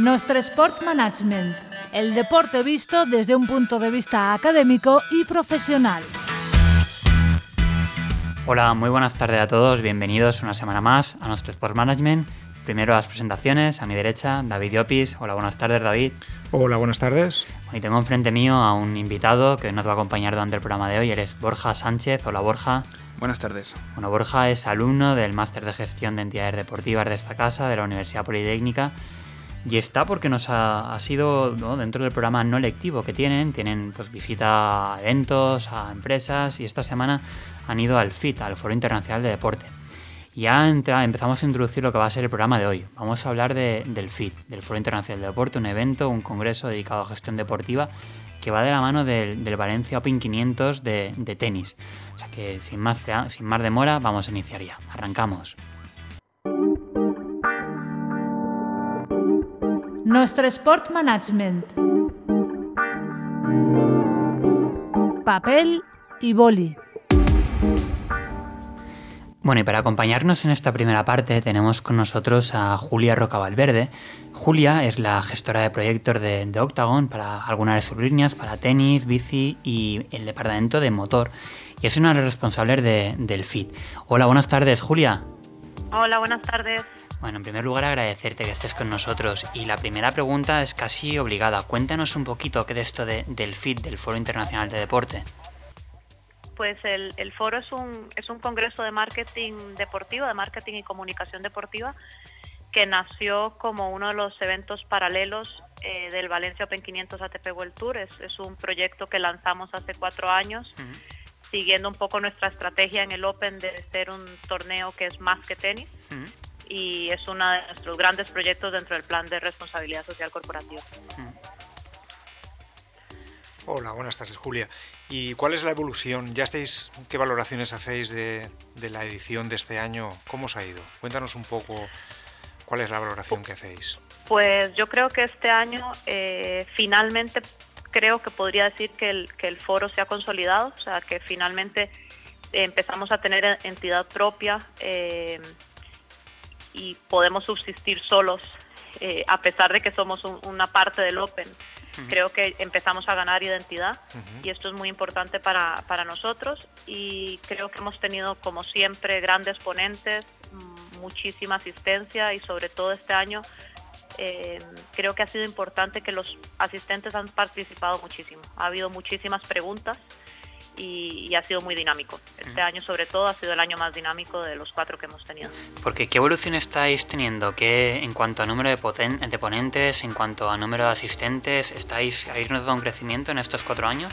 Nostre Sport Management, el deporte visto desde un punto de vista académico y profesional. Hola, muy buenas tardes a todos, bienvenidos una semana más a Nostre Sport Management. Primero las presentaciones, a mi derecha, David Llopis. Hola, buenas tardes, David. Hola, buenas tardes. Y tengo enfrente mío a un invitado que nos va a acompañar durante el programa de hoy. Eres Borja Sánchez. Hola, Borja. Buenas tardes. Bueno, Borja es alumno del Máster de Gestión de Entidades Deportivas de esta casa, de la Universidad Politécnica. Y está porque nos ha sido, ¿no?, dentro del programa no lectivo que tienen pues visita a eventos, a empresas, y esta semana han ido al FIT, al Foro Internacional de Deporte. Y ya empezamos a introducir lo que va a ser el programa de hoy. Vamos a hablar del FIT, del Foro Internacional de Deporte, un evento, un congreso dedicado a gestión deportiva que va de la mano del Valencia Open 500 de tenis. O sea que sin más demora vamos a iniciar ya. Arrancamos. Nostre Sport Management. Papel y boli. Bueno, y para acompañarnos en esta primera parte tenemos con nosotros a Julia Roca Valverde. Julia es la gestora de proyectos de Octagon para algunas de sus líneas, para tenis, bici y el departamento de motor. Y es una de las responsables del FIT. Hola, buenas tardes, Julia. Hola, buenas tardes. Bueno, en primer lugar agradecerte que estés con nosotros. Y la primera pregunta es casi obligada. Cuéntanos un poquito qué de esto del FIT, del Foro Internacional de Deporte. Pues el foro es un congreso de marketing deportivo, de marketing y comunicación deportiva, que nació como uno de los eventos paralelos del Valencia Open 500 ATP World Tour. Es un proyecto que lanzamos hace 4 años, siguiendo un poco nuestra estrategia en el Open de ser un torneo que es más que tenis, y es uno de nuestros grandes proyectos dentro del plan de responsabilidad social corporativa. Hola, buenas tardes, Julia. ¿Y cuál es la evolución? ¿Qué valoraciones hacéis de la edición de este año? ¿Cómo os ha ido? Cuéntanos un poco cuál es la valoración que hacéis. Pues yo creo que este año finalmente creo que podría decir que el foro se ha consolidado, o sea que finalmente empezamos a tener entidad propia y podemos subsistir solos a pesar de que somos una parte del Open. Creo que empezamos a ganar identidad y esto es muy importante para nosotros, y creo que hemos tenido, como siempre, grandes ponentes, muchísima asistencia, y sobre todo este año creo que ha sido importante que los asistentes han participado muchísimo. Ha habido muchísimas preguntas y ha sido muy dinámico. Este año sobre todo ha sido el año más dinámico de los 4 que hemos tenido. Porque ¿qué evolución estáis teniendo? ¿Qué, en cuanto a número de ponentes, en cuanto a número de asistentes, habéis notado un crecimiento en estos 4 años?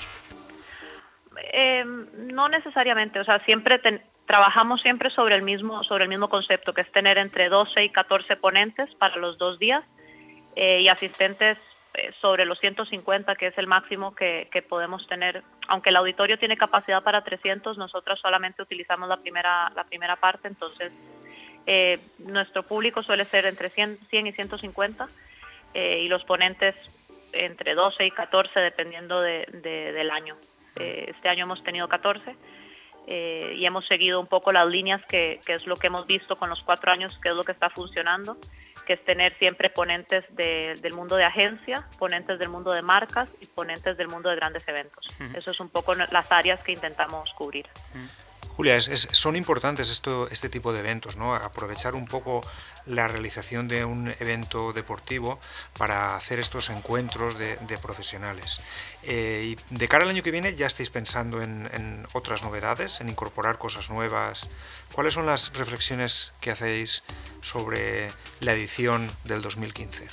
No necesariamente, o sea, trabajamos siempre sobre el mismo concepto, que es tener entre 12 y 14 ponentes para los 2 días y asistentes sobre los 150, que es el máximo que podemos tener. Aunque el auditorio tiene capacidad para 300, nosotros solamente utilizamos la primera parte, entonces nuestro público suele ser entre 100 y 150 y los ponentes entre 12 y 14 dependiendo del año. Este año hemos tenido 14 y hemos seguido un poco las líneas que es lo que hemos visto con los 4 años, que es lo que está funcionando, que es tener siempre ponentes del mundo de agencia, ponentes del mundo de marcas y ponentes del mundo de grandes eventos. Eso es un poco las áreas que intentamos cubrir. Julia, son importantes este tipo de eventos, ¿no? Aprovechar un poco la realización de un evento deportivo para hacer estos encuentros de profesionales. Y de cara al año que viene, ¿ya estáis pensando en otras novedades, en incorporar cosas nuevas? ¿Cuáles son las reflexiones que hacéis sobre la edición del 2015?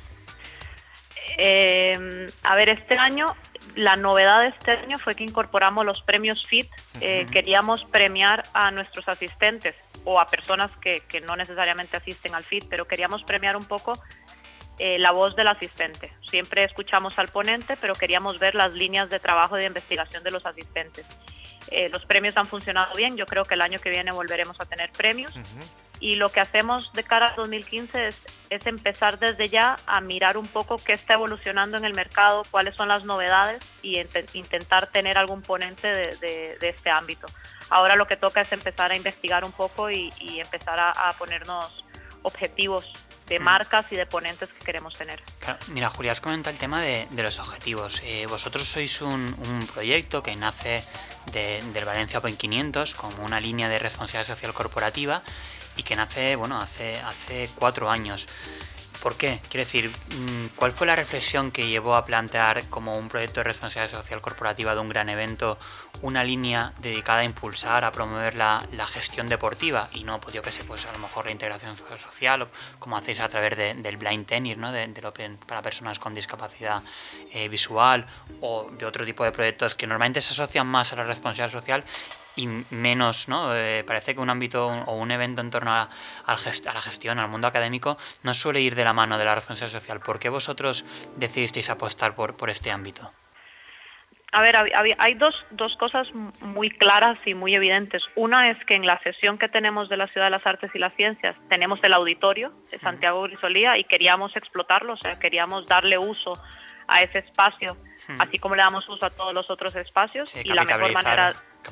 A ver, este año, la novedad de este año fue que incorporamos los premios FIT. Queríamos premiar a nuestros asistentes o a personas que no necesariamente asisten al FIT, pero queríamos premiar un poco la voz del asistente. Siempre escuchamos al ponente, pero queríamos ver las líneas de trabajo y de investigación de los asistentes. Los premios han funcionado bien, yo creo que el año que viene volveremos a tener premios. Y lo que hacemos de cara al 2015 es empezar desde ya a mirar un poco qué está evolucionando en el mercado, cuáles son las novedades y intentar tener algún ponente de este ámbito. Ahora lo que toca es empezar a investigar un poco y empezar a ponernos objetivos marcas y de ponentes que queremos tener. Claro, mira, Julia, has comentado el tema de los objetivos. Vosotros sois un proyecto que nace del Valencia Open 500 como una línea de responsabilidad social corporativa y que nace, bueno, hace 4 años. ¿Por qué? Quiero decir, ¿cuál fue la reflexión que llevó a plantear como un proyecto de responsabilidad social corporativa de un gran evento una línea dedicada a impulsar, a promover la gestión deportiva y no, pues yo qué sé, pues a lo mejor la integración social, o como hacéis a través del blind tennis, ¿no? del Open para personas con discapacidad visual, o de otro tipo de proyectos que normalmente se asocian más a la responsabilidad social y menos, ¿no? Parece que un ámbito o un evento en torno a la gestión, al mundo académico, no suele ir de la mano de la responsabilidad social. ¿Por qué vosotros decidisteis apostar por este ámbito? A ver, hay dos cosas muy claras y muy evidentes. Una es que en la sesión que tenemos de la Ciudad de las Artes y las Ciencias tenemos el auditorio de Santiago Grisolía y queríamos explotarlo, o sea, queríamos darle uso a ese espacio, así como le damos uso a todos los otros espacios. Sí, y la mejor manera...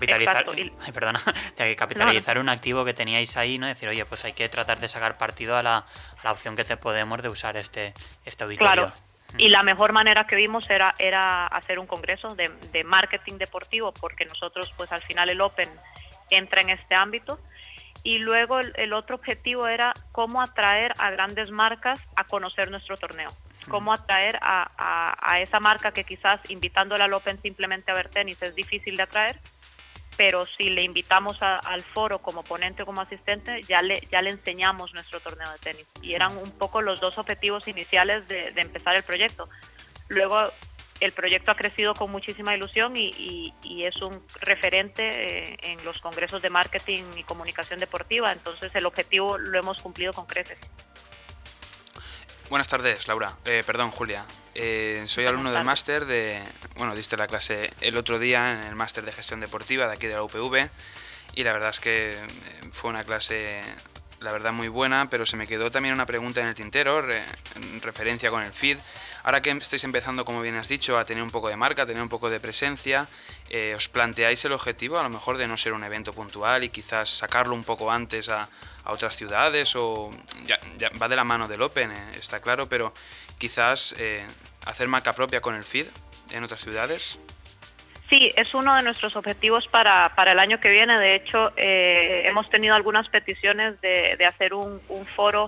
Capitalizar un activo que teníais ahí, ¿no? Decir, oye, pues hay que tratar de sacar partido a la opción que podemos de usar este auditorio. Claro. Y la mejor manera que vimos era hacer un congreso de marketing deportivo, porque nosotros, pues al final el Open entra en este ámbito. Y luego el otro objetivo era cómo atraer a grandes marcas a conocer nuestro torneo. Cómo atraer a esa marca que quizás invitándola al Open simplemente a ver tenis es difícil de atraer, pero si le invitamos al foro como ponente o como asistente, ya le enseñamos nuestro torneo de tenis. Y eran un poco los dos objetivos iniciales de empezar el proyecto. Luego el proyecto ha crecido con muchísima ilusión y es un referente en los congresos de marketing y comunicación deportiva, entonces el objetivo lo hemos cumplido con creces. Buenas tardes, Laura. Julia. Soy alumno del máster diste la clase el otro día en el máster de gestión deportiva de aquí de la UPV y la verdad es que fue una clase, la verdad, muy buena, pero se me quedó también una pregunta en el tintero en referencia con el feed. Ahora que estáis empezando, como bien has dicho, a tener un poco de marca, a tener un poco de presencia, ¿os planteáis el objetivo a lo mejor de no ser un evento puntual y quizás sacarlo un poco antes a otras ciudades? O ya va de la mano del Open, está claro, pero quizás hacer marca propia con el feed en otras ciudades. Sí, es uno de nuestros objetivos para el año que viene. De hecho, hemos tenido algunas peticiones de hacer un foro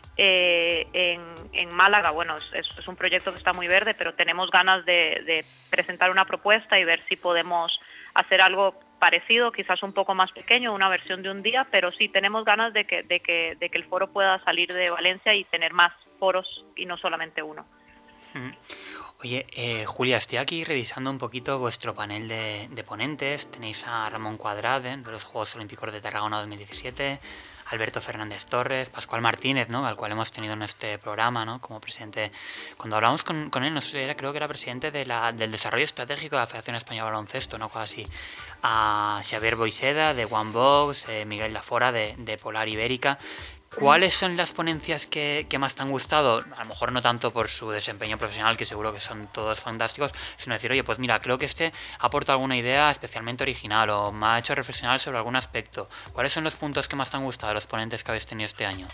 en Málaga. Bueno, es un proyecto que está muy verde, pero tenemos ganas de presentar una propuesta y ver si podemos hacer algo parecido, quizás un poco más pequeño, una versión de un día, pero sí tenemos ganas de que el foro pueda salir de Valencia y tener más foros y no solamente uno. Oye, Julia, estoy aquí revisando un poquito vuestro panel de ponentes. Tenéis a Ramón Cuadrade, de los Juegos Olímpicos de Tarragona 2017, Alberto Fernández Torres, Pascual Martínez, ¿no? Al cual hemos tenido en este programa, ¿no? Como presidente. Cuando hablamos con él, creo que era presidente del desarrollo estratégico de la Federación Española de Baloncesto, ¿no? Algo así. A Xavier Boiseda, de One Box, Miguel Lafora, de Polar Ibérica. ¿Cuáles son las ponencias que más te han gustado? A lo mejor no tanto por su desempeño profesional, que seguro que son todos fantásticos, sino decir, oye, pues mira, creo que este aporta alguna idea especialmente original o me ha hecho reflexionar sobre algún aspecto. ¿Cuáles son los puntos que más te han gustado de los ponentes que habéis tenido este año?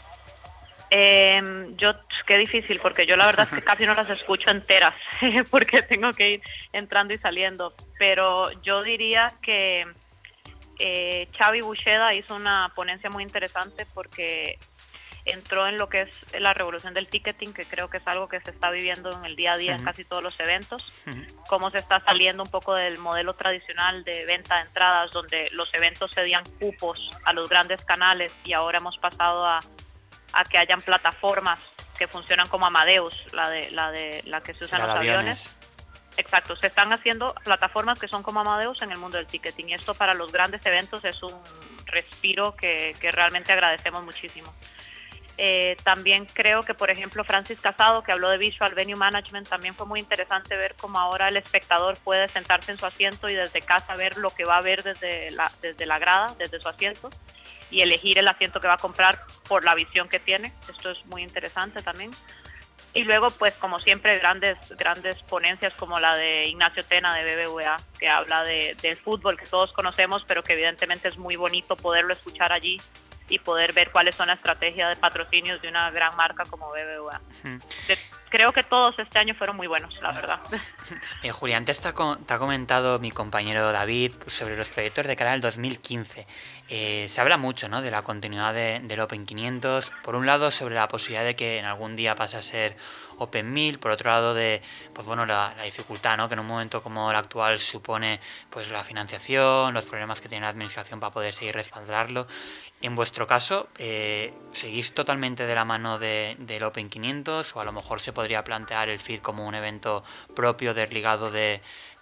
Qué difícil, porque yo la verdad es que casi no las escucho enteras, porque tengo que ir entrando y saliendo, pero yo diría que Xavi Buxeda hizo una ponencia muy interesante porque entró en lo que es la revolución del ticketing, que creo que es algo que se está viviendo en el día a día en casi todos los eventos, cómo se está saliendo un poco del modelo tradicional de venta de entradas, donde los eventos cedían cupos a los grandes canales y ahora hemos pasado a que hayan plataformas que funcionan como Amadeus, la que se usa en los aviones. Exacto, se están haciendo plataformas que son como Amadeus en el mundo del ticketing y esto para los grandes eventos es un respiro que realmente agradecemos muchísimo. También creo que, por ejemplo, Francis Casado, que habló de Visual Venue Management, también fue muy interesante ver cómo ahora el espectador puede sentarse en su asiento y desde casa ver lo que va a ver desde la grada, desde su asiento, y elegir el asiento que va a comprar por la visión que tiene. Esto es muy interesante también. Y luego, pues como siempre, grandes ponencias como la de Ignacio Tena de BBVA, que habla del fútbol que todos conocemos, pero que evidentemente es muy bonito poderlo escuchar allí y poder ver cuáles son la estrategia de patrocinios de una gran marca como BBVA. Creo que todos este año fueron muy buenos, la verdad. Julia, antes te ha comentado mi compañero David sobre los proyectos de cara al 2015. Se habla mucho, ¿no?, de la continuidad del Open 500. Por un lado, sobre la posibilidad de que en algún día pase a ser Open 1000. Por otro lado, la dificultad, ¿no?, que en un momento como el actual supone pues la financiación, los problemas que tiene la administración para poder seguir respaldarlo. En vuestro caso, ¿seguís totalmente de la mano del Open 500 o a lo mejor se podría plantear el FIT como un evento propio desligado de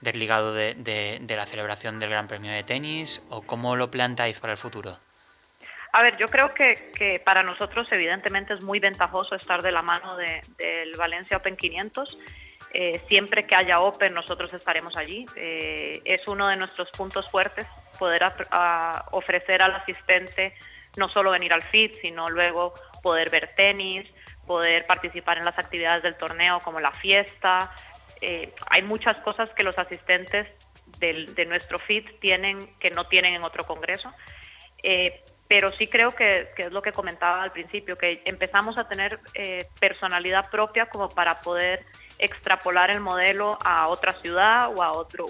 la celebración del Gran Premio de Tenis? ¿O cómo lo planteáis para el futuro? A ver, yo creo que para nosotros evidentemente es muy ventajoso estar de la mano del Valencia Open 500. Siempre que haya Open nosotros estaremos allí. Es uno de nuestros puntos fuertes poder ofrecer al asistente no solo venir al FIT, sino luego poder ver tenis, poder participar en las actividades del torneo como la fiesta. Hay muchas cosas que los asistentes de nuestro FIT tienen que no tienen en otro congreso. Pero sí creo que es lo que comentaba al principio, que empezamos a tener personalidad propia como para poder extrapolar el modelo a otra ciudad o a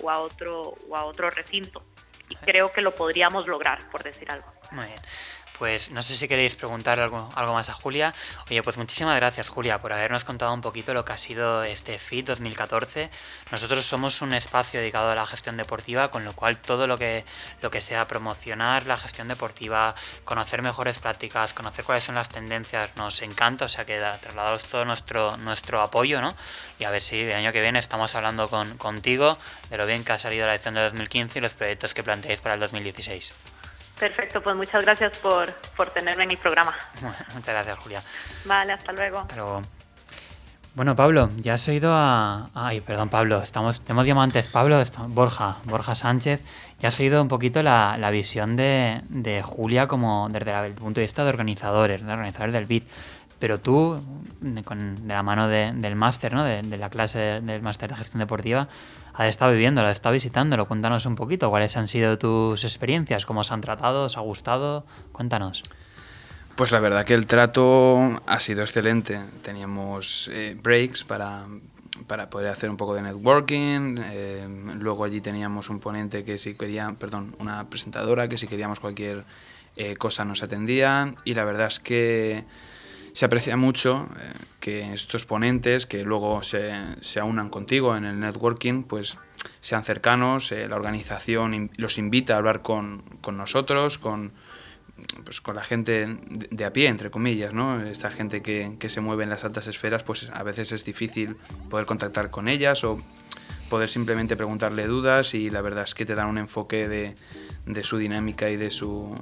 otro recinto. Y creo que lo podríamos lograr, por decir algo. Muy bien. Pues no sé si queréis preguntar algo más a Julia. Oye, pues muchísimas gracias, Julia, por habernos contado un poquito lo que ha sido este FIT 2014. Nosotros somos un espacio dedicado a la gestión deportiva, con lo cual todo lo que sea promocionar la gestión deportiva, conocer mejores prácticas, conocer cuáles son las tendencias, nos encanta. O sea que trasladaros todo nuestro apoyo, ¿no? Y a ver si el año que viene estamos hablando contigo de lo bien que ha salido la edición de 2015 y los proyectos que planteáis para el 2016. Perfecto, pues muchas gracias por tenerme en el programa. Muchas gracias, Julia. Vale, hasta luego. Hasta luego. Bueno, Pablo, ya has oído Pablo, te hemos llamado antes Pablo, Borja Sánchez. Ya has oído un poquito la visión de Julia como desde el punto de vista de organizadores del BIT. Pero tú, de la mano del máster, ¿no?, de la clase del máster de gestión deportiva, has estado viviéndolo, has estado visitándolo. Cuéntanos un poquito cuáles han sido tus experiencias, cómo os han tratado, os ha gustado. Cuéntanos. Pues la verdad que el trato ha sido excelente. Teníamos breaks para poder hacer un poco de networking. Luego allí teníamos un ponente una presentadora que si queríamos cualquier cosa nos atendía. Y la verdad es que se aprecia mucho que estos ponentes que luego se aunan contigo en el networking, pues sean cercanos. La organización los invita a hablar con nosotros, con la gente de a pie, entre comillas, ¿no? Esta gente que se mueve en las altas esferas, pues a veces es difícil poder contactar con ellas o poder simplemente preguntarle dudas, y la verdad es que te dan un enfoque de su dinámica y de su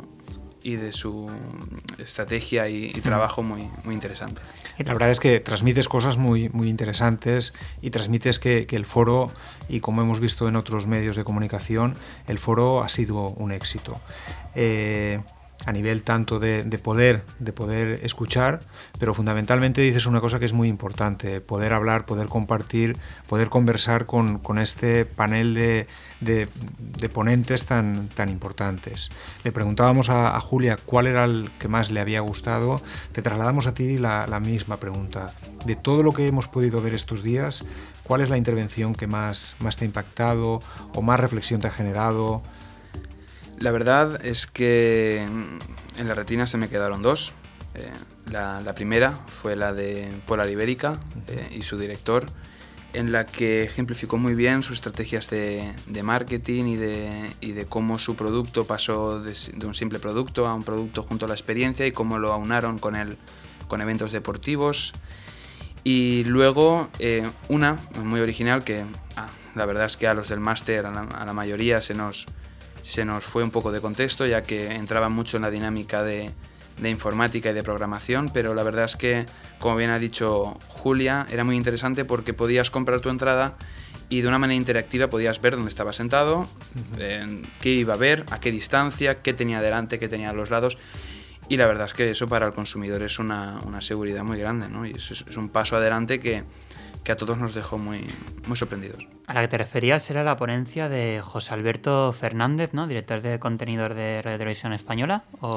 estrategia y trabajo muy, muy interesante. La verdad es que transmites cosas muy, muy interesantes y transmites que el foro, y como hemos visto en otros medios de comunicación, el foro ha sido un éxito. A nivel tanto de poder escuchar, pero fundamentalmente dices una cosa que es muy importante: poder hablar, poder compartir, poder conversar con este panel de ponentes tan importantes. Le preguntábamos a Julia cuál era el que más le había gustado. Te trasladamos a ti la misma pregunta. De todo lo que hemos podido ver estos días, ¿cuál es la intervención que más te ha impactado o más reflexión te ha generado? La verdad es que en la retina se me quedaron dos. La primera fue la de Polar Ibérica y su director, en la que ejemplificó muy bien sus estrategias de marketing y de cómo su producto pasó de un simple producto a un producto junto a la experiencia, y cómo lo aunaron con eventos deportivos. Y luego una muy original que la verdad es que a los del máster, a la mayoría se nos fue un poco de contexto, ya que entraba mucho en la dinámica de informática y de programación, pero la verdad es que, como bien ha dicho Julia, era muy interesante porque podías comprar tu entrada y de una manera interactiva podías ver dónde estaba sentado, qué iba a ver, a qué distancia, qué tenía delante, qué tenía a los lados, y la verdad es que eso para el consumidor es una seguridad muy grande, ¿no? Y es un paso adelante que a todos nos dejó muy, muy sorprendidos. A la que te referías era la ponencia de José Alberto Fernández, ¿no?, director de contenidos de Radio Televisión Española, ¿o...?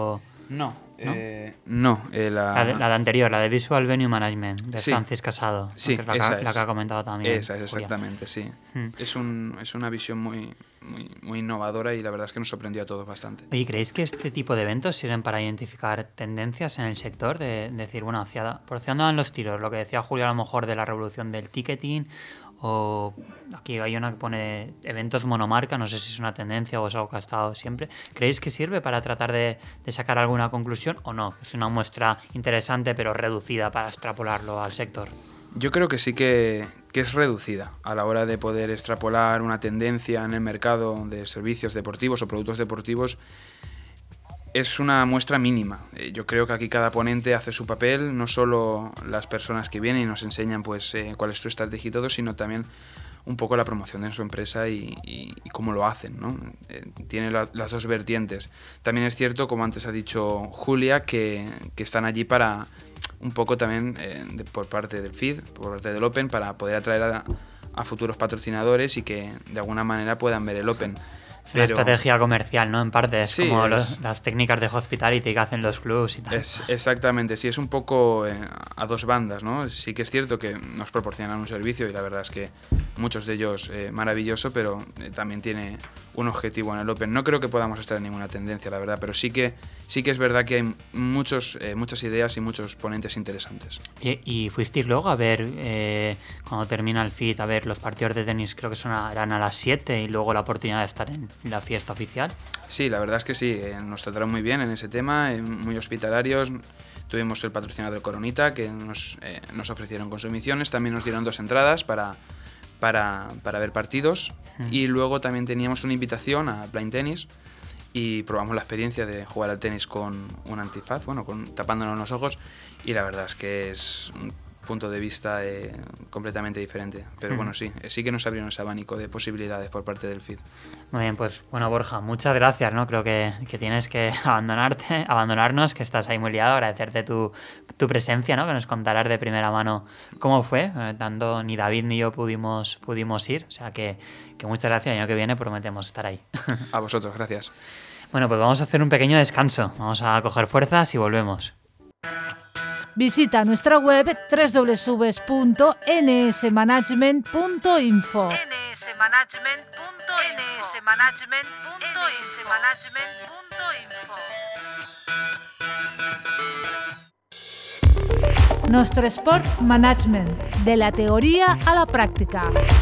La de anterior, la de Visual Venue Management, de Francis Casado. Sí, que es la que ha comentado también. Esa es, exactamente, sí. Es una visión muy innovadora y la verdad es que nos sorprendió a todos bastante. ¿Y creéis que este tipo de eventos sirven para identificar tendencias en el sector? De decir, bueno, ¿por hacia dónde van los tiros? Lo que decía Julio a lo mejor de la revolución del ticketing, o aquí hay una que pone eventos monomarca, no sé si es una tendencia o es algo que ha estado siempre. ¿Creéis que sirve para tratar de sacar alguna conclusión o no? Es una muestra interesante pero reducida para extrapolarlo al sector. Yo creo que sí que es reducida a la hora de poder extrapolar una tendencia en el mercado de servicios deportivos o productos deportivos. Es una muestra mínima. Yo creo que aquí cada ponente hace su papel, no solo las personas que vienen y nos enseñan pues cuál es su estrategia y todo, sino también un poco la promoción de su empresa y cómo lo hacen, ¿no? Tiene las dos vertientes. También es cierto, como antes ha dicho Julia, que están allí para un poco también por parte del FID, por parte del Open, para poder atraer a futuros patrocinadores y que de alguna manera puedan ver el Open. Es una estrategia comercial, ¿no? En parte, es como las técnicas de hospitality que hacen los clubs y tal. Exactamente, sí, es un poco a dos bandas, ¿no? Sí que es cierto que nos proporcionan un servicio y la verdad es que muchos de ellos maravilloso, pero también tiene un objetivo en el Open. No creo que podamos estar en ninguna tendencia, la verdad, pero sí que es verdad que hay muchas ideas y muchos ponentes interesantes. ¿Y fuisteis luego a ver, cuando termina el FIT, a ver los partidos de tenis? Creo que eran a las 7 y luego la oportunidad de estar en la fiesta oficial. Sí, la verdad es que sí, nos trataron muy bien en ese tema, muy hospitalarios. Tuvimos el patrocinador del Coronita que nos ofrecieron consumiciones, también nos dieron 2 entradas para ver partidos y luego también teníamos una invitación a Blind Tennis y probamos la experiencia de jugar al tenis con un antifaz, tapándonos los ojos, y la verdad es que es un punto de vista completamente diferente, pero bueno, sí que nos abrieron ese abanico de posibilidades por parte del FID. Muy bien, pues bueno, Borja, muchas gracias, ¿no? Creo que tienes que abandonarnos, que estás ahí muy liado. Agradecerte tu presencia, ¿no? Que nos contarás de primera mano cómo fue. Tanto ni David ni yo pudimos ir, o sea que muchas gracias. El año que viene prometemos estar ahí. A vosotros, gracias. Bueno, pues vamos a hacer un pequeño descanso, vamos a coger fuerzas y volvemos. Visita nuestra web www.nsmanagement.info. Nostre Sport Management, de la teoría a la práctica.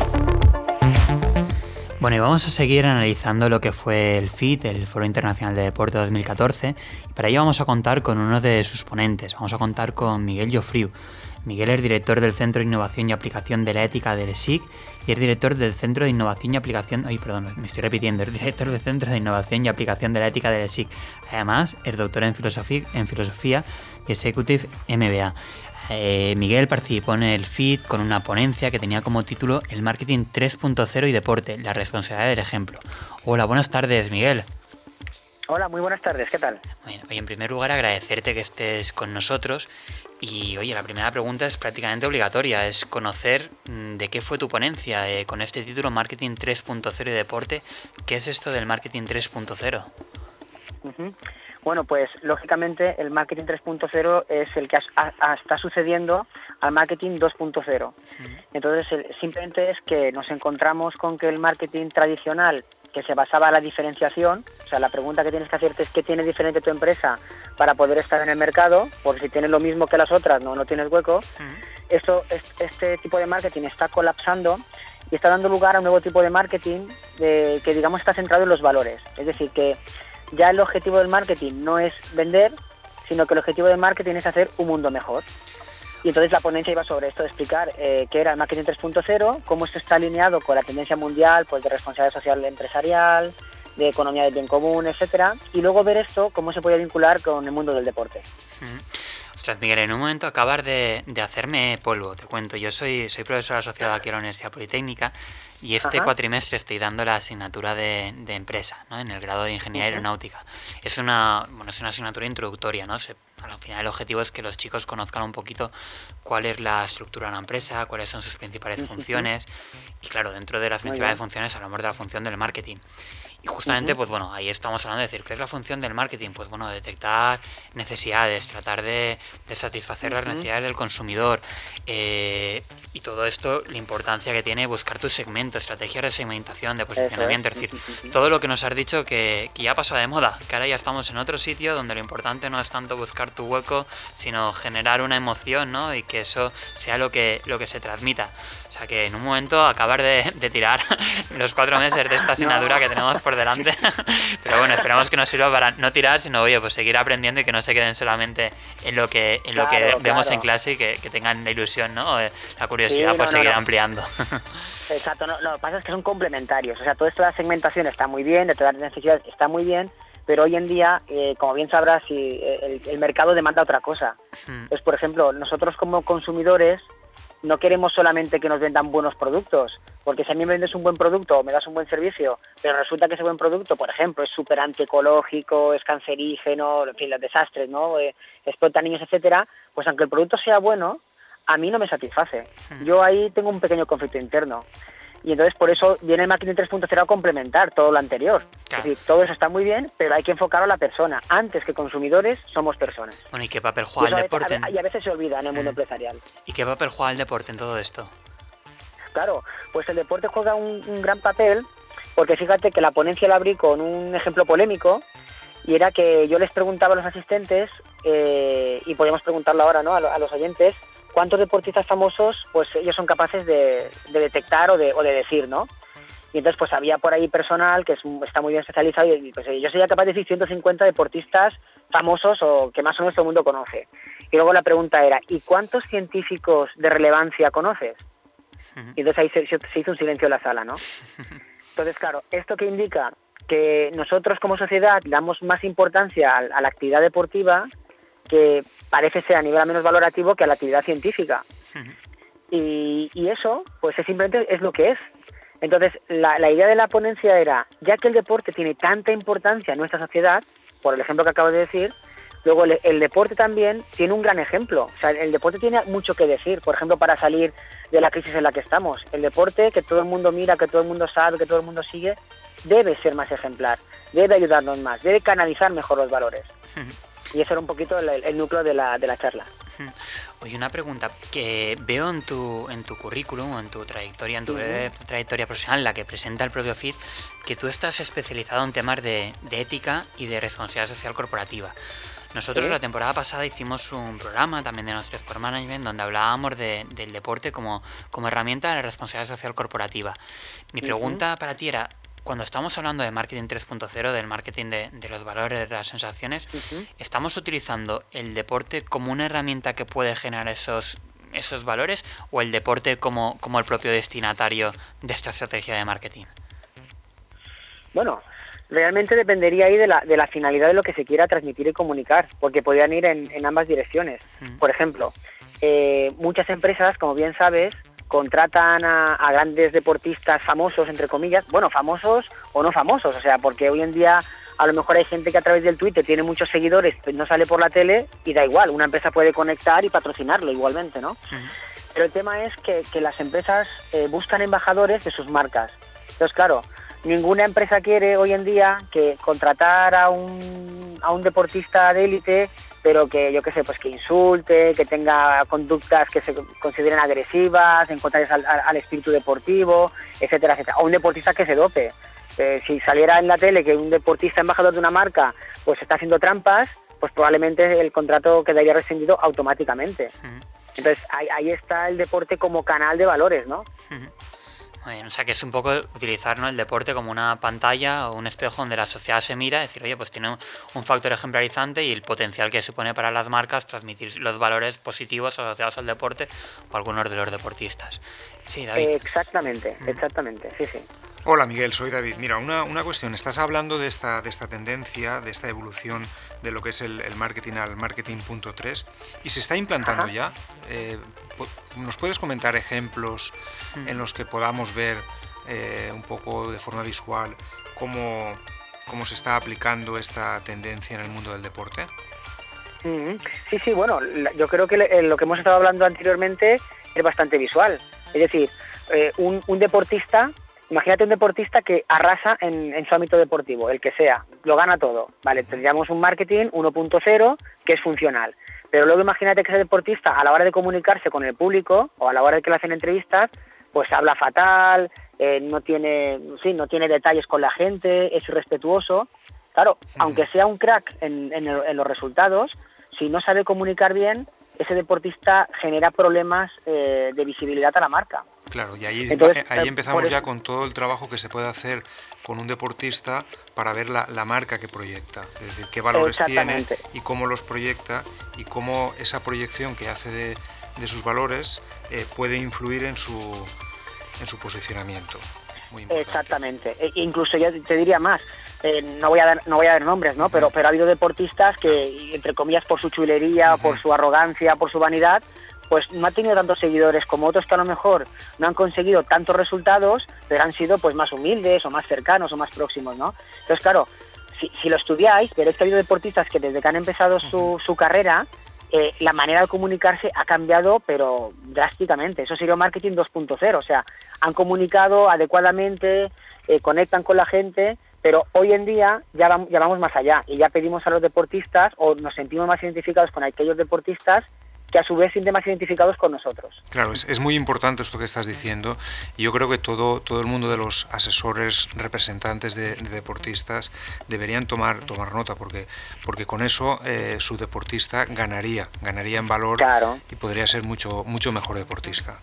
Bueno, y vamos a seguir analizando lo que fue el FIT, el Foro Internacional de Deporte 2014, y para ello vamos a contar con uno de sus ponentes. Vamos a contar con Miguel Llofriu. Miguel es director del Centro de Innovación y Aplicación de la Ética del ESIC y es director del Centro de Innovación y Aplicación... es director del Centro de Innovación y Aplicación de la Ética del ESIC. Además, es doctor en Filosofía y Executive MBA. Miguel participó en el FIT con una ponencia que tenía como título El Marketing 3.0 y Deporte, la responsabilidad del ejemplo. Hola, buenas tardes, Miguel. Hola, muy buenas tardes, ¿qué tal? Bueno, en primer lugar agradecerte que estés con nosotros y oye, la primera pregunta es prácticamente obligatoria, es conocer de qué fue tu ponencia con este título Marketing 3.0 y Deporte. ¿Qué es esto del Marketing 3.0? Bueno, pues lógicamente el marketing 3.0 es el que está sucediendo al marketing 2.0. Entonces simplemente es que nos encontramos con que el marketing tradicional, que se basaba en la diferenciación, o sea, la pregunta que tienes que hacerte es qué tiene diferente tu empresa para poder estar en el mercado, por si tienes lo mismo que las otras, no tienes hueco. Este tipo de marketing está colapsando y está dando lugar a un nuevo tipo de marketing que digamos está centrado en los valores. Es decir, que ya el objetivo del marketing no es vender, sino que el objetivo del marketing es hacer un mundo mejor. Y entonces la ponencia iba sobre esto, de explicar qué era el marketing 3.0, cómo esto está alineado con la tendencia mundial pues de responsabilidad social empresarial, de economía del bien común, etcétera, y luego ver esto, cómo se puede vincular con el mundo del deporte. Ostras, Miguel, en un momento acabas de hacerme polvo, te cuento. Yo soy profesor asociado aquí a la Universidad Politécnica y este cuatrimestre estoy dando la asignatura de empresa, ¿no? En el grado de Ingeniería Aeronáutica. Es una asignatura introductoria, ¿no? Al final el objetivo es que los chicos conozcan un poquito cuál es la estructura de una empresa, cuáles son sus principales funciones y claro, dentro de las principales funciones hablamos de la función del marketing. Y justamente, pues bueno, ahí estamos hablando de decir, ¿qué es la función del marketing? Pues bueno, detectar necesidades, tratar de satisfacer las necesidades del consumidor. Y todo esto, la importancia que tiene buscar tu segmento, estrategias de segmentación, de posicionamiento. Es decir, todo lo que nos has dicho que ya pasó de moda, que ahora ya estamos en otro sitio donde lo importante no es tanto buscar tu hueco, sino generar una emoción, ¿no? Y que eso sea lo que se transmita. O sea, que en un momento acabar de tirar los 4 meses de esta asignatura que tenemos por delante. Pero bueno, esperamos que nos sirva para no tirar, sino oye, pues seguir aprendiendo y que no se queden solamente en lo que vemos en clase y que tengan la ilusión, ¿no? La curiosidad por seguir ampliando. Exacto, lo que pasa es que son complementarios. O sea, todo esto de la segmentación está muy bien, de todas las necesidades está muy bien, pero hoy en día, como bien sabrás, el mercado demanda otra cosa. Pues, por ejemplo, nosotros como consumidores no queremos solamente que nos vendan buenos productos, porque si a mí me vendes un buen producto o me das un buen servicio, pero resulta que ese buen producto, por ejemplo, es súper antiecológico, es cancerígeno, en fin, los desastres, ¿no? Explota a niños, etcétera, pues aunque el producto sea bueno, a mí no me satisface. Yo ahí tengo un pequeño conflicto interno. Y entonces por eso viene el marketing 3.0 a complementar todo lo anterior. Claro. Es decir, todo eso está muy bien, pero hay que enfocarlo a la persona. Antes que consumidores, somos personas. Bueno, ¿y qué papel juega el deporte? Y a veces se olvida en el mundo empresarial. ¿Y qué papel juega el deporte en todo esto? Claro, pues el deporte juega un gran papel, porque fíjate que la ponencia la abrí con un ejemplo polémico, y era que yo les preguntaba a los asistentes, y podemos preguntarlo ahora, ¿no?, a los oyentes, ¿cuántos deportistas famosos pues ellos son capaces de detectar o de decir, ¿no? Y entonces pues había por ahí personal que está muy bien especializado y pues yo sería capaz de decir 150 deportistas famosos o que más o menos todo el mundo conoce. Y luego la pregunta era, ¿y cuántos científicos de relevancia conoces? Y entonces ahí se hizo un silencio en la sala, ¿no? Entonces, claro, ¿esto qué indica? Que nosotros como sociedad damos más importancia a la actividad deportiva, que parece ser a nivel menos valorativo que a la actividad científica. Y eso, pues simplemente es lo que es. Entonces, la idea de la ponencia era, ya que el deporte tiene tanta importancia en nuestra sociedad, por el ejemplo que acabo de decir, luego el deporte también tiene un gran ejemplo. O sea, el deporte tiene mucho que decir, por ejemplo, para salir de la crisis en la que estamos. El deporte, que todo el mundo mira, que todo el mundo sabe, que todo el mundo sigue, debe ser más ejemplar, debe ayudarnos más, debe canalizar mejor los valores. Y eso era un poquito el núcleo de la charla. Oye, una pregunta que veo en tu currículum, en tu trayectoria, en tu breve trayectoria profesional, la que presenta el propio FIT, que tú estás especializado en temas de ética y de responsabilidad social corporativa. Nosotros la temporada pasada hicimos un programa también de nuestro Sport Management donde hablábamos del deporte como herramienta de la responsabilidad social corporativa. Mi pregunta para ti era, cuando estamos hablando de marketing 3.0, del marketing de los valores, de las sensaciones, ¿estamos utilizando el deporte como una herramienta que puede generar esos valores o el deporte como el propio destinatario de esta estrategia de marketing? Bueno, realmente dependería ahí de la finalidad de lo que se quiera transmitir y comunicar, porque podrían ir en ambas direcciones. Por ejemplo, muchas empresas, como bien sabes, contratan a grandes deportistas famosos, entre comillas, bueno, famosos o no famosos, o sea, porque hoy en día a lo mejor hay gente que a través del Twitter tiene muchos seguidores, pues no sale por la tele y da igual, una empresa puede conectar y patrocinarlo igualmente, ¿no? Pero el tema es que las empresas buscan embajadores de sus marcas. Entonces, claro, ninguna empresa quiere hoy en día que contratar a un deportista de élite, pero que, yo qué sé, pues que insulte, que tenga conductas que se consideren agresivas, en contra al espíritu deportivo, etcétera, etcétera. O un deportista que se dope. Si saliera en la tele que un deportista embajador de una marca pues está haciendo trampas, pues probablemente el contrato quedaría rescindido automáticamente. Entonces ahí está el deporte como canal de valores, ¿no? Bien, o sea que es un poco utilizar, ¿no?, el deporte como una pantalla o un espejo donde la sociedad se mira, decir, oye, pues tiene un factor ejemplarizante y el potencial que supone para las marcas transmitir los valores positivos asociados al deporte o algunos de los deportistas. Sí, David. Exactamente, sí, sí. Hola Miguel, soy David. Mira, una cuestión, estás hablando de esta tendencia, de esta evolución de lo que es el marketing al marketing 3.0 y se está implantando ya. ¿Nos puedes comentar ejemplos en los que podamos ver un poco de forma visual cómo se está aplicando esta tendencia en el mundo del deporte? Sí, bueno, yo creo que lo que hemos estado hablando anteriormente es bastante visual. Es decir, un deportista imagínate un deportista que arrasa en su ámbito deportivo, el que sea, lo gana todo, ¿vale? Tendríamos un marketing 1.0 que es funcional. Pero luego imagínate que ese deportista, a la hora de comunicarse con el público o a la hora de que le hacen entrevistas, pues habla fatal, no tiene detalles con la gente, es irrespetuoso. Claro, aunque sea un crack en los resultados, si no sabe comunicar bien, ese deportista genera problemas de visibilidad a la marca. Claro, y ahí Entonces, empezamos ya con todo el trabajo que se puede hacer con un deportista para ver la marca que proyecta, es decir, qué valores tiene y cómo los proyecta y cómo esa proyección que hace de sus valores puede influir en su posicionamiento. Muy importante. Exactamente. Incluso yo te diría más, no voy a dar nombres, ¿no? Pero ha habido deportistas que, entre comillas, por su chulería, por su arrogancia, por su vanidad, pues no ha tenido tantos seguidores como otros que a lo mejor no han conseguido tantos resultados, pero han sido pues más humildes o más cercanos o más próximos, ¿no? Entonces, claro, si lo estudiáis, veréis que ha habido deportistas que desde que han empezado su carrera, la manera de comunicarse ha cambiado, pero drásticamente. Eso sería marketing 2.0, o sea, han comunicado adecuadamente, conectan con la gente, pero hoy en día ya vamos más allá y ya pedimos a los deportistas o nos sentimos más identificados con aquellos deportistas que a su vez sienten más identificados con nosotros. Claro, es muy importante esto que estás diciendo y yo creo que todo el mundo de los asesores, representantes de deportistas deberían tomar nota porque con eso su deportista ganaría en valor, claro, y podría ser mucho mejor deportista.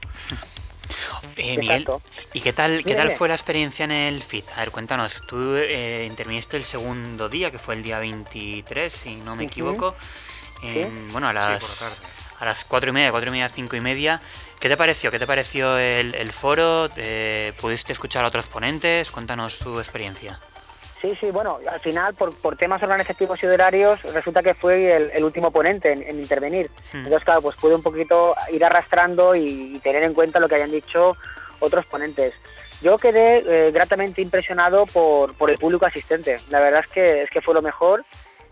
Miguel, ¿y qué tal fue la experiencia en el FIT? A ver, cuéntanos, tú interviniste el segundo día, que fue el día 23, si no me equivoco, bueno, a las 4:30, 5:30. ¿Qué te pareció? ¿Qué te pareció el foro? ¿Pudiste escuchar a otros ponentes? Cuéntanos tu experiencia. Sí, bueno, al final, por temas organizativos y horarios, resulta que fui el último ponente en intervenir. Entonces, claro, pues pude un poquito ir arrastrando y tener en cuenta lo que habían dicho otros ponentes. Yo quedé gratamente impresionado por el público asistente. La verdad es que fue lo mejor.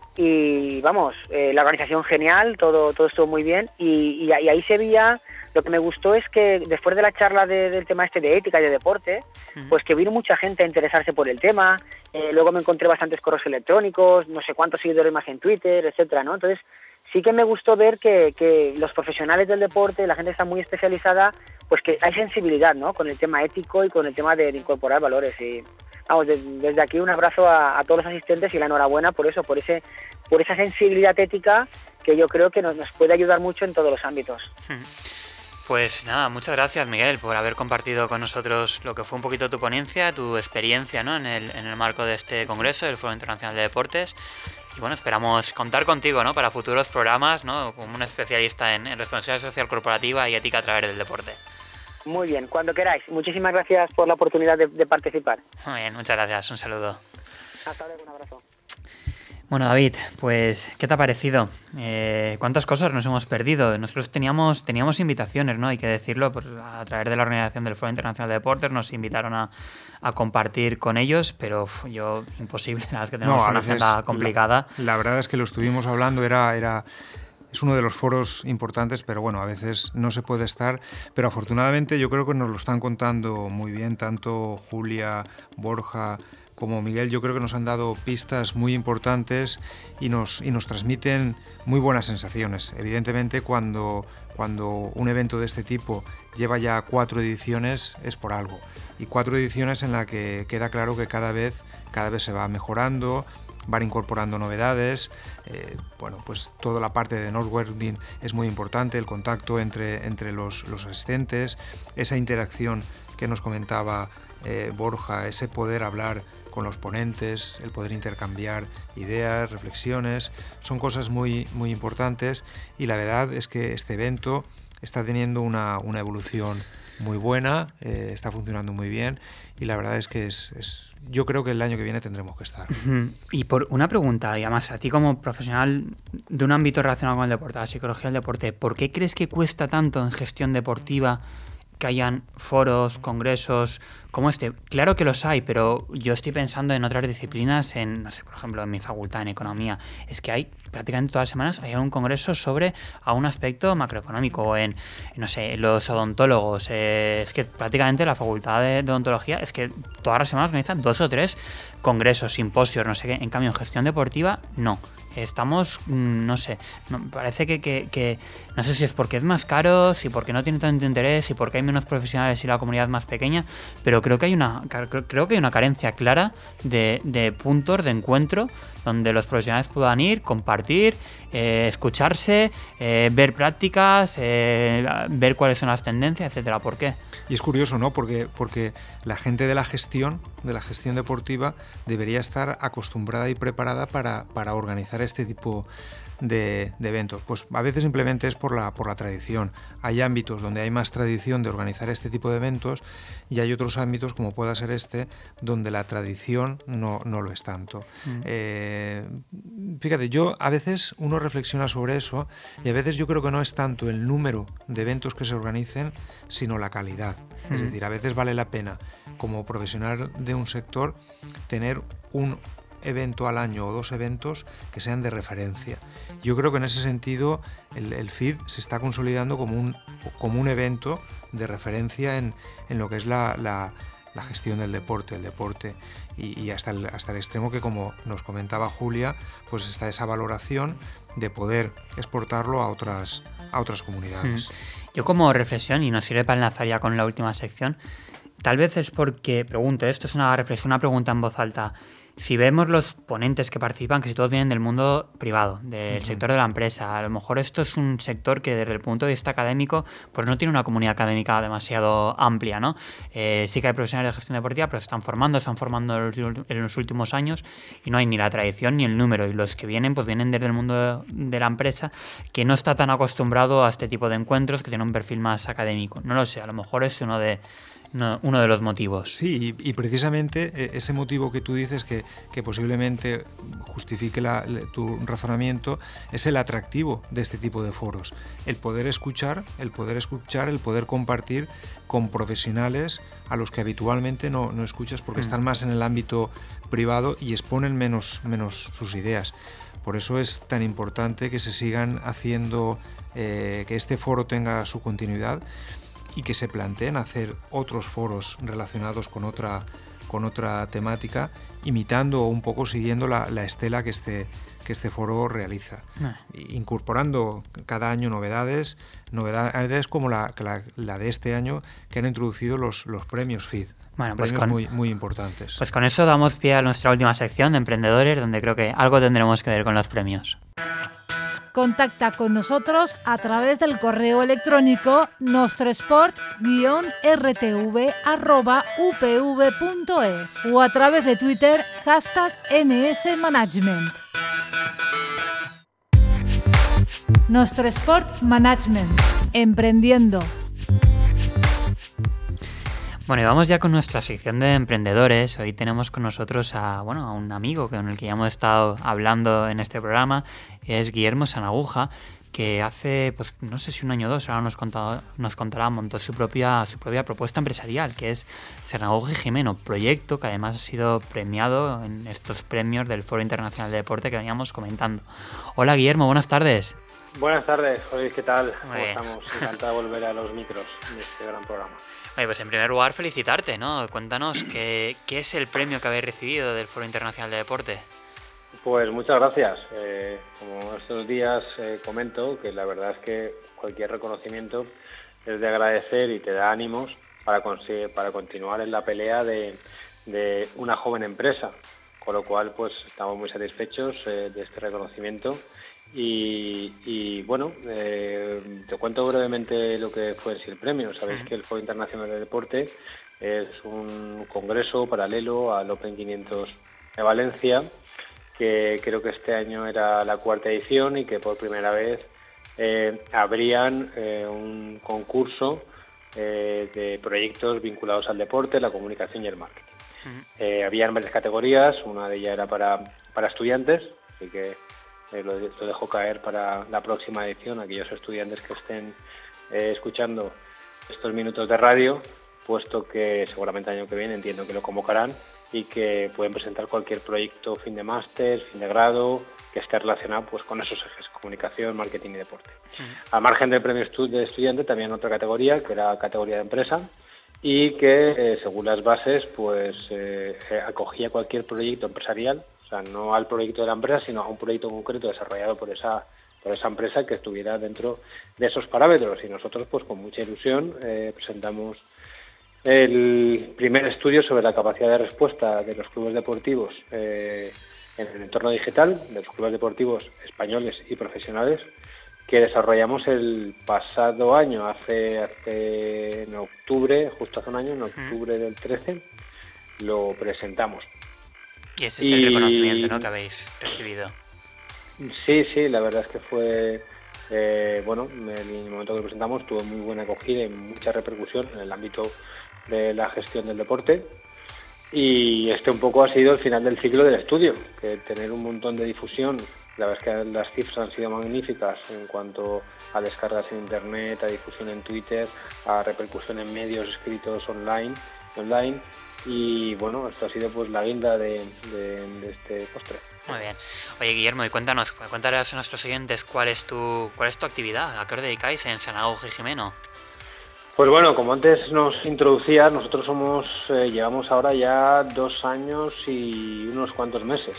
Y vamos, la organización genial, todo estuvo muy bien y ahí se veía, lo que me gustó es que después de la charla del tema de ética y de deporte, pues que vino mucha gente a interesarse por el tema, luego me encontré bastantes correos electrónicos, no sé cuántos seguidores más en Twitter, etcétera, ¿no? Entonces sí que me gustó ver que los profesionales del deporte, la gente está muy especializada, pues que hay sensibilidad, ¿no? Con el tema ético y con el tema de incorporar valores y... Vamos, desde aquí un abrazo a todos los asistentes y la enhorabuena por eso, por esa sensibilidad ética que yo creo que nos puede ayudar mucho en todos los ámbitos. Pues nada, muchas gracias, Miguel, por haber compartido con nosotros lo que fue un poquito tu ponencia, tu experiencia, ¿no? en el marco de este congreso del Foro Internacional de Deportes. Y bueno, esperamos contar contigo, ¿no? Para futuros programas, ¿no? Como un especialista en responsabilidad social corporativa y ética a través del deporte. Muy bien, cuando queráis. Muchísimas gracias por la oportunidad de participar. Muy bien, muchas gracias. Un saludo. Hasta luego, un abrazo. Bueno, David, pues, ¿qué te ha parecido? ¿Cuántas cosas nos hemos perdido? Nosotros teníamos invitaciones, ¿no? Hay que decirlo, pues, a través de la organización del Foro Internacional de Deportes nos invitaron a compartir con ellos, pero imposible, la verdad es que tenemos una agenda complicada. La verdad es que lo estuvimos hablando, es uno de los foros importantes, pero bueno, a veces no se puede estar. Pero afortunadamente yo creo que nos lo están contando muy bien, tanto Julia, Borja como Miguel. Yo creo que nos han dado pistas muy importantes y nos transmiten muy buenas sensaciones. Evidentemente, cuando un evento de este tipo lleva ya 4 ediciones es por algo. Y 4 ediciones en las que queda claro que cada vez se va mejorando, van incorporando novedades, pues toda la parte de networking es muy importante, el contacto entre los asistentes, esa interacción que nos comentaba Borja, ese poder hablar con los ponentes, el poder intercambiar ideas, reflexiones, son cosas muy, muy importantes y la verdad es que este evento está teniendo una evolución muy buena, está funcionando muy bien y la verdad es que yo creo que el año que viene tendremos que estar. Y por una pregunta, y además a ti como profesional de un ámbito relacionado con el deporte, la psicología del deporte, ¿por qué crees que cuesta tanto en gestión deportiva que hayan foros, congresos como este? Claro que los hay, pero yo estoy pensando en otras disciplinas, no sé, por ejemplo, en mi facultad, en economía. Es que hay prácticamente todas las semanas hay un congreso sobre a un aspecto macroeconómico, o en, no sé, los odontólogos. Es que prácticamente la facultad de odontología es que todas las semanas organizan 2 o 3 congresos, simposios, no sé qué. En cambio, en gestión deportiva, no. Estamos, no sé, parece que no sé si es porque es más caro, si porque no tiene tanto interés, si porque hay menos profesionales y la comunidad más pequeña, pero creo que hay una carencia clara de puntos de encuentro donde los profesionales puedan ir, compartir, escucharse, ver prácticas, ver cuáles son las tendencias, etcétera. ¿Por qué? Y es curioso, ¿no? Porque la gente de la gestión deportiva, debería estar acostumbrada y preparada para organizar este tipo de eventos. Pues a veces simplemente es por la tradición. Hay ámbitos donde hay más tradición de organizar este tipo de eventos y hay otros ámbitos, como pueda ser este, donde la tradición no lo es tanto. Fíjate, yo a veces uno reflexiona sobre eso y a veces yo creo que no es tanto el número de eventos que se organicen, sino la calidad. Es decir, a veces vale la pena, como profesional de un sector, tener un evento al año o 2 eventos que sean de referencia. Yo creo que en ese sentido el FID se está consolidando como un evento de referencia en lo que es la gestión del deporte, el deporte y hasta el extremo que, como nos comentaba Julia, pues está esa valoración de poder exportarlo a otras comunidades. Yo, como reflexión, y nos sirve para enlazar ya con la última sección, tal vez es porque, pregunto, esto es una reflexión, una pregunta en voz alta. Si vemos los ponentes que participan, que si todos vienen del mundo privado, del sector de la empresa, a lo mejor esto es un sector que desde el punto de vista académico pues no tiene una comunidad académica demasiado amplia, ¿no? Sí que hay profesionales de gestión deportiva, pero se están formando en los últimos años y no hay ni la tradición ni el número. Y los que vienen, pues vienen desde el mundo de la empresa, que no está tan acostumbrado a este tipo de encuentros, que tiene un perfil más académico. No lo sé, a lo mejor es uno de los motivos. Sí, y precisamente ese motivo que tú dices que posiblemente justifique tu razonamiento es el atractivo de este tipo de foros. El poder escuchar, el poder compartir con profesionales a los que habitualmente no escuchas porque están más en el ámbito privado y exponen menos sus ideas. Por eso es tan importante que se sigan haciendo, que este foro tenga su continuidad y que se planteen hacer otros foros relacionados con otra temática, imitando o un poco siguiendo la estela que este foro realiza, incorporando cada año novedades como la de este año, que han introducido los premios FID. Bueno, pues premios muy importantes. Pues con eso damos pie a nuestra última sección de emprendedores, donde creo que algo tendremos que ver con los premios. Contacta con nosotros a través del correo electrónico nostresport-rtv@upv.es o a través de Twitter #NSManagement. Nostresport Management. Emprendiendo. Bueno, y vamos ya con nuestra sección de emprendedores. Hoy tenemos con nosotros a un amigo con el que ya hemos estado hablando en este programa. Es Guillermo Sanaguja, que hace, pues no sé si 1 año o 2, ahora nos contará, montó su propia propuesta empresarial, que es Sanaguja y Jimeno, proyecto que además ha sido premiado en estos premios del Foro Internacional de Deporte que veníamos comentando. Hola Guillermo, buenas tardes. Buenas tardes, Jorge, ¿qué tal? ¿Cómo estamos? Encantado de volver a los micros de este gran programa. Oye, pues en primer lugar felicitarte, ¿no? Cuéntanos, ¿qué es el premio que habéis recibido del Foro Internacional de Deporte? Pues muchas gracias. Como estos días comento, que la verdad es que cualquier reconocimiento es de agradecer y te da ánimos para continuar en la pelea de una joven empresa, con lo cual pues estamos muy satisfechos de este reconocimiento. Y bueno, te cuento brevemente lo que fue el premio. Sabéis que el Foro Internacional de Deporte es un congreso paralelo al Open 500 de Valencia, que creo que este año era la 4ª edición y que por primera vez abrían un concurso de proyectos vinculados al deporte, la comunicación y el marketing. Habían varias categorías, una de ellas era para estudiantes, así que lo dejo caer para la próxima edición, aquellos estudiantes que estén escuchando estos minutos de radio, puesto que seguramente el año que viene entiendo que lo convocarán y que pueden presentar cualquier proyecto fin de máster, fin de grado, que esté relacionado pues con esos ejes, comunicación, marketing y deporte. Al margen del premio de estudiante, también otra categoría, que era categoría de empresa, y que según las bases pues acogía cualquier proyecto empresarial, o sea, no al proyecto de la empresa, sino a un proyecto concreto desarrollado por esa empresa que estuviera dentro de esos parámetros. Y nosotros pues con mucha ilusión presentamos el primer estudio sobre la capacidad de respuesta de los clubes deportivos en el entorno digital, de los clubes deportivos españoles y profesionales, que desarrollamos el pasado año, en octubre, justo hace un año, en octubre del 13, lo presentamos. Y ese es el reconocimiento, ¿no?, que habéis recibido. Sí, la verdad es que fue, bueno, el momento que lo presentamos tuvo muy buena acogida y mucha repercusión en el ámbito de la gestión del deporte. Y un poco ha sido el final del ciclo del estudio, que tener un montón de difusión. La verdad es que las cifras han sido magníficas en cuanto a descargas en internet, a difusión en Twitter, a repercusión en medios escritos online y bueno, esto ha sido pues la guinda de este postre. Muy bien. Oye, Guillermo, y cuéntanos a nuestros oyentes cuál es tu actividad, a qué os dedicáis en Sanagoge Jimeno. Pues bueno, como antes nos introducías, nosotros llevamos ahora ya 2 años y unos cuantos meses.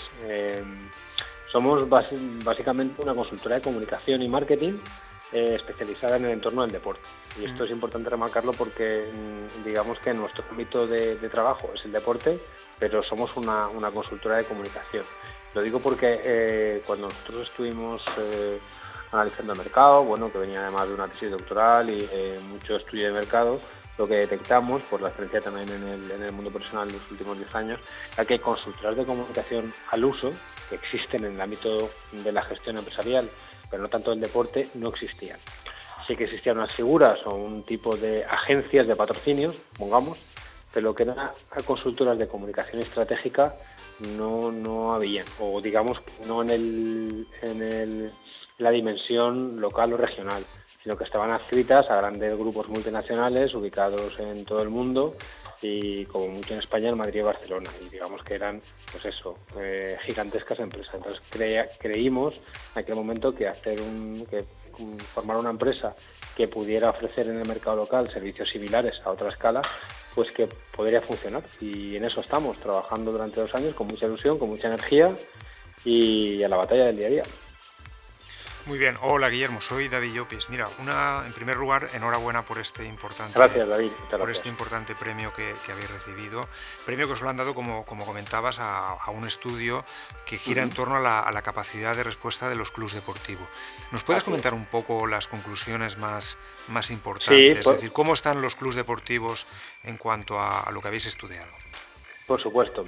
Somos básicamente una consultora de comunicación y marketing especializada en el entorno del deporte. Y esto es importante remarcarlo porque digamos que nuestro ámbito de trabajo es el deporte, pero somos una consultora de comunicación. Lo digo porque cuando nosotros estuvimos analizando el mercado, bueno, que venía además de una tesis doctoral y mucho estudio de mercado, lo que detectamos, por la experiencia también en el mundo profesional de los últimos 10 años, era que consultoras de comunicación al uso, que existen en el ámbito de la gestión empresarial, pero no tanto del deporte, no existían. Sí que existían unas figuras o un tipo de agencias de patrocinios, pongamos, pero lo que eran consultoras de comunicación estratégica no había, o digamos no en la dimensión local o regional, sino que estaban adscritas a grandes grupos multinacionales ubicados en todo el mundo y como mucho en España, en Madrid y Barcelona, y digamos que eran pues eso, gigantescas empresas. Entonces creímos en aquel momento que formar una empresa que pudiera ofrecer en el mercado local servicios similares a otra escala, pues que podría funcionar, y en eso estamos trabajando durante 2 años con mucha ilusión, con mucha energía y a la batalla del día a día. Muy bien, hola Guillermo, soy David Llopis. Mira, en primer lugar, enhorabuena por este importante, gracias, David, este importante premio que habéis recibido. Premio que os lo han dado, como comentabas, a un estudio que gira en torno a la capacidad de respuesta de los clubes deportivos. ¿Nos puedes comentar un poco las conclusiones más importantes? Sí, es decir, ¿cómo están los clubes deportivos en cuanto a lo que habéis estudiado? Por supuesto.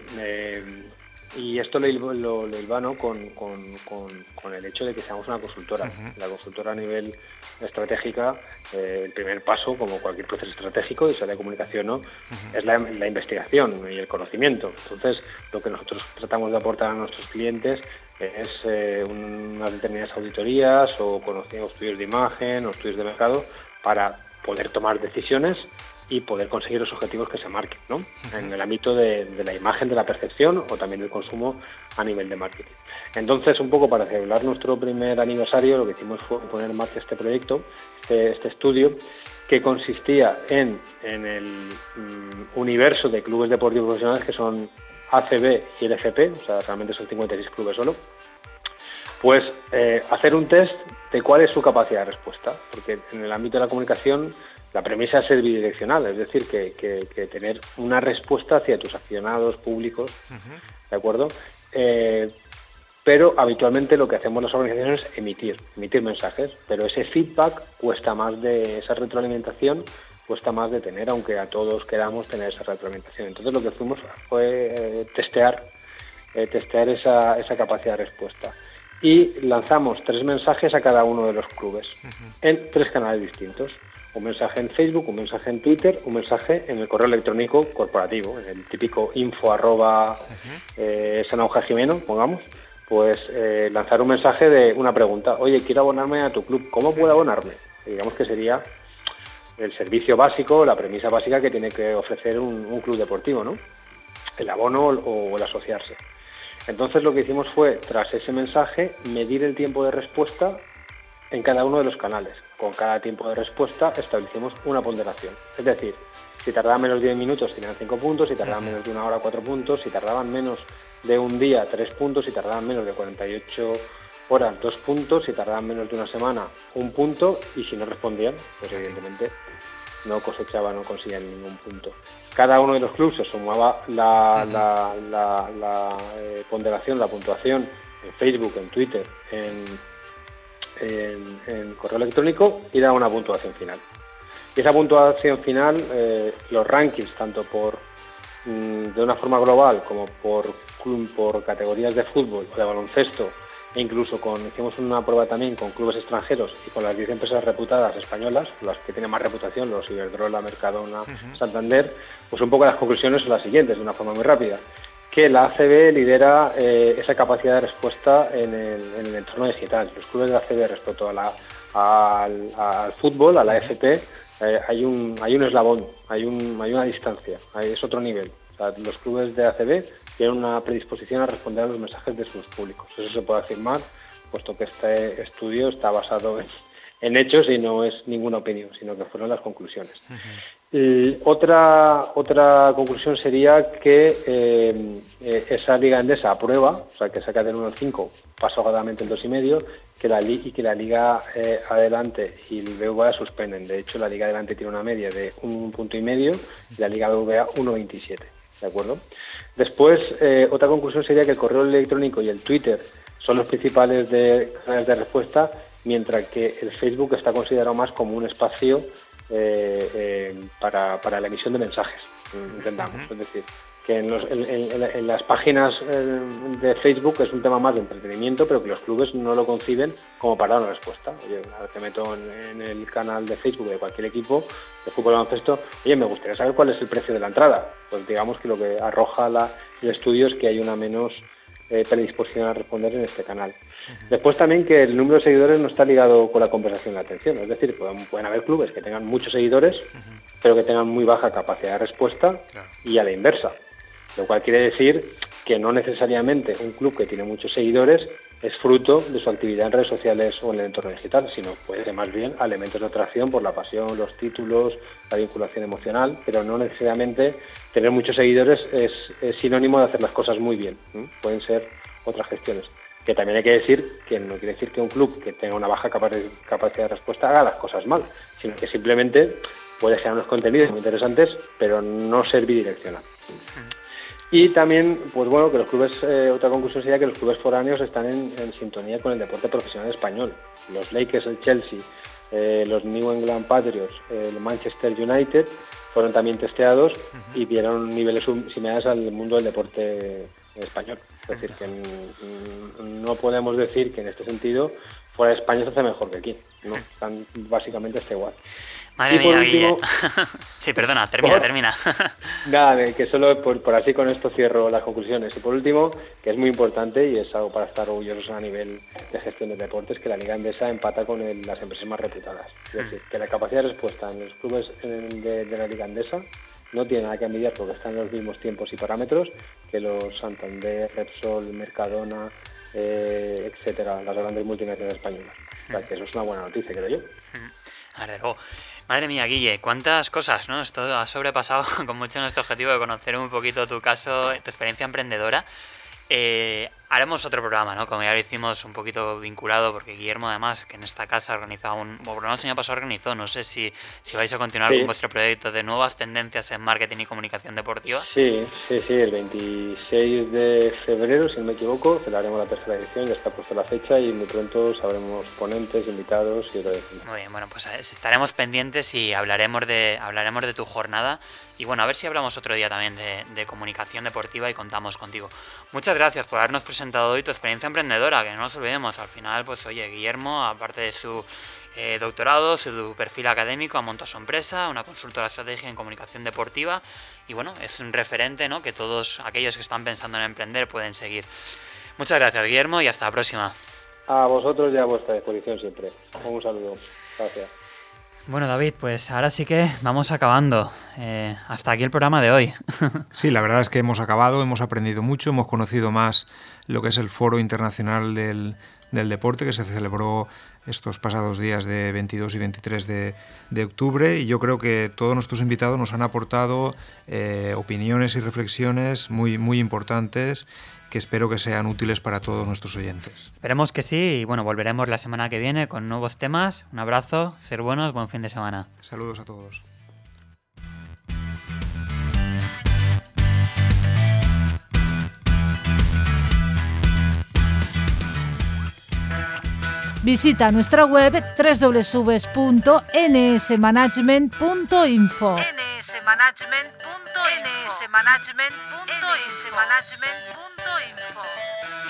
Y esto lo hilvano con el hecho de que seamos una consultora. La consultora a nivel estratégica, el primer paso, como cualquier proceso estratégico, y sea de comunicación no, es la investigación y el conocimiento. Entonces, lo que nosotros tratamos de aportar a nuestros clientes es unas determinadas auditorías o estudios de imagen o estudios de mercado para poder tomar decisiones y poder conseguir los objetivos que se marquen, ¿no? En el ámbito de la imagen, de la percepción o también del consumo a nivel de marketing. Entonces, un poco para celebrar nuestro primer aniversario, lo que hicimos fue poner en marcha este proyecto, este estudio, que consistía en el universo de clubes deportivos profesionales que son ACB y LFP, o sea, realmente son 56 clubes solo, pues hacer un test de cuál es su capacidad de respuesta, porque en el ámbito de la comunicación la premisa es ser bidireccional, es decir, que tener una respuesta hacia tus aficionados públicos, ¿de acuerdo? Pero habitualmente lo que hacemos las organizaciones es emitir mensajes, pero ese feedback cuesta más esa retroalimentación cuesta más de tener, aunque a todos queramos tener esa retroalimentación. Entonces lo que fuimos fue testear esa capacidad de respuesta. Y lanzamos 3 mensajes a cada uno de los clubes, en 3 canales distintos. Un mensaje en Facebook, un mensaje en Twitter, un mensaje en el correo electrónico corporativo, en el típico info@sanahojajimeno, pongamos, pues lanzar un mensaje de una pregunta. Oye, quiero abonarme a tu club, ¿cómo puedo abonarme? Digamos que sería el servicio básico, la premisa básica que tiene que ofrecer un club deportivo, ¿no? El abono o el asociarse. Entonces lo que hicimos fue, tras ese mensaje, medir el tiempo de respuesta en cada uno de los canales. Con cada tiempo de respuesta establecimos una ponderación. Es decir, si tardaban menos de 10 minutos tenían 5 puntos, si tardaban menos de una hora 4 puntos, si tardaban menos de un día 3 puntos, si tardaban menos de 48 horas 2 puntos, si tardaban menos de una semana 1 punto, y si no respondían, pues evidentemente no cosechaban, no conseguían ningún punto. Cada uno de los clubes se sumaba la ponderación, la puntuación en Facebook, en Twitter, en correo electrónico, y daba una puntuación final. Y esa puntuación final, los rankings, tanto de una forma global como por categorías de fútbol o de baloncesto, e incluso hicimos una prueba también con clubes extranjeros y con las 10 empresas reputadas españolas, las que tienen más reputación, los Iberdrola, Mercadona, Santander. Pues un poco las conclusiones son las siguientes, de una forma muy rápida: que la ACB lidera esa capacidad de respuesta en el entorno digital. Los clubes de ACB respecto al fútbol, a la FP, hay un eslabón, hay una distancia, es otro nivel. O sea, los clubes de ACB tienen una predisposición a responder a los mensajes de sus públicos. Eso se puede afirmar, puesto que este estudio está basado en hechos y no es ninguna opinión, sino que fueron las conclusiones. Otra conclusión sería que esa Liga Endesa aprueba, o sea, que saca del 1 al 5, pasa holgadamente el 2,5, y que la Liga Adelante y el BVA suspenden. De hecho, la Liga Adelante tiene una media de 1,5 puntos y la Liga BVA 1,27. ¿De acuerdo? Después, otra conclusión sería que el correo electrónico y el Twitter son los principales canales de respuesta, mientras que el Facebook está considerado más como un espacio para la emisión de mensajes, entendamos. Es decir, que en las páginas de Facebook es un tema más de entretenimiento, pero que los clubes no lo conciben como para dar una respuesta. Oye, ahora te meto en el canal de Facebook de cualquier equipo de fútbol o baloncesto, oye, me gustaría saber cuál es el precio de la entrada. Pues digamos que lo que arroja el estudio es que hay una menos predisposición a responder en este canal. Después también que el número de seguidores no está ligado con la conversación y la atención. Es decir, pueden haber clubes que tengan muchos seguidores, pero que tengan muy baja capacidad de respuesta, y a la inversa. Lo cual quiere decir que no necesariamente un club que tiene muchos seguidores es fruto de su actividad en redes sociales o en el entorno digital, sino puede ser más bien elementos de atracción por la pasión, los títulos, la vinculación emocional, pero no necesariamente tener muchos seguidores es sinónimo de hacer las cosas muy bien. Pueden ser otras gestiones. Que también hay que decir que no quiere decir que un club que tenga una baja capacidad de respuesta haga las cosas mal, sino que simplemente puede generar unos contenidos muy interesantes, pero no ser bidireccional. Y también, pues bueno, que los clubes, otra conclusión sería que los clubes foráneos están en sintonía con el deporte profesional español. Los Lakers, el Chelsea, los New England Patriots, el Manchester United fueron también testeados y dieron niveles similares al mundo del deporte español. Es decir, que no podemos decir que en este sentido fuera de España se hace mejor que aquí. No, básicamente está igual. Madre mía, Guille. Sí, perdona, termina. Nada, que solo por así con esto cierro las conclusiones. Y por último, que es muy importante y es algo para estar orgullosos a nivel de gestión de deportes, que la Liga Endesa empata con las empresas más reputadas. Es decir, que la capacidad de respuesta en los clubes de la Liga Endesa no tiene nada que envidiar porque están en los mismos tiempos y parámetros que los Santander, Repsol, Mercadona, etcétera, las grandes multinacionales españolas. O sea, que eso es una buena noticia, creo yo. Madre mía, Guille, cuántas cosas, ¿no? Esto ha sobrepasado con mucho nuestro objetivo de conocer un poquito tu caso, tu experiencia emprendedora. Haremos otro programa, ¿no? Como ya lo hicimos un poquito vinculado, porque Guillermo, además, que en esta casa ha organizado por lo menos el año pasado organizó, no sé si vais a continuar con vuestro proyecto de nuevas tendencias en marketing y comunicación deportiva. Sí, el 26 de febrero, si no me equivoco, celebraremos la tercera edición, ya está puesta la fecha y muy pronto sabremos ponentes, invitados y todo eso. Muy bien, bueno, pues estaremos pendientes y hablaremos de tu jornada. Y bueno, a ver si hablamos otro día también de comunicación deportiva y contamos contigo. Muchas gracias por habernos presentado hoy tu experiencia emprendedora, que no nos olvidemos. Al final, pues oye, Guillermo, aparte de su doctorado, su perfil académico, ha montado su empresa, una consultora estratégica en comunicación deportiva. Y bueno, es un referente, ¿no?, que todos aquellos que están pensando en emprender pueden seguir. Muchas gracias, Guillermo, y hasta la próxima. A vosotros y a vuestra disposición siempre. Un saludo. Gracias. Bueno, David, pues ahora sí que vamos acabando. Hasta aquí el programa de hoy. Sí, la verdad es que hemos acabado, hemos aprendido mucho, hemos conocido más lo que es el Foro Internacional del Deporte, que se celebró estos pasados días de 22 y 23 de octubre, y yo creo que todos nuestros invitados nos han aportado opiniones y reflexiones muy, muy importantes, que espero que sean útiles para todos nuestros oyentes. Esperemos que sí, y bueno, volveremos la semana que viene con nuevos temas. Un abrazo, ser buenos, buen fin de semana. Saludos a todos. Visita nuestra web www.nsmanagement.info. nsmanagement.info.